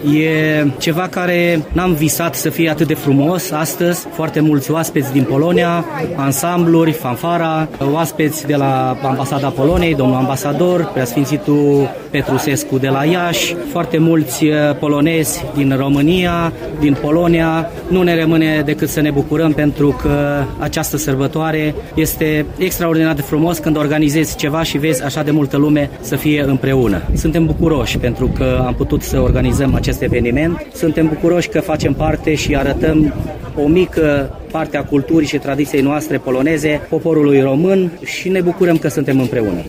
E ceva care n-am visat să fie atât de frumos astăzi. Foarte mulți oaspeți din Polonia, ansambluri, fanfara, oaspeți de la Ambasada Poloniei, domnul ambasador, preasfințitul Petrusescu de la Iași, foarte mulți polonezi din România, din Polonia. Nu ne rămâne decât să ne bucurăm pentru că această sărbătoare este extraordinar de frumos când organizezi ceva și vezi așa de multă lume să fie împreună. Suntem bucuroși pentru că am putut să organizăm acest eveniment. Suntem bucuroși că facem parte și arătăm o mică parte a culturii și tradiției noastre poloneze, poporului român, și ne bucurăm că suntem împreună.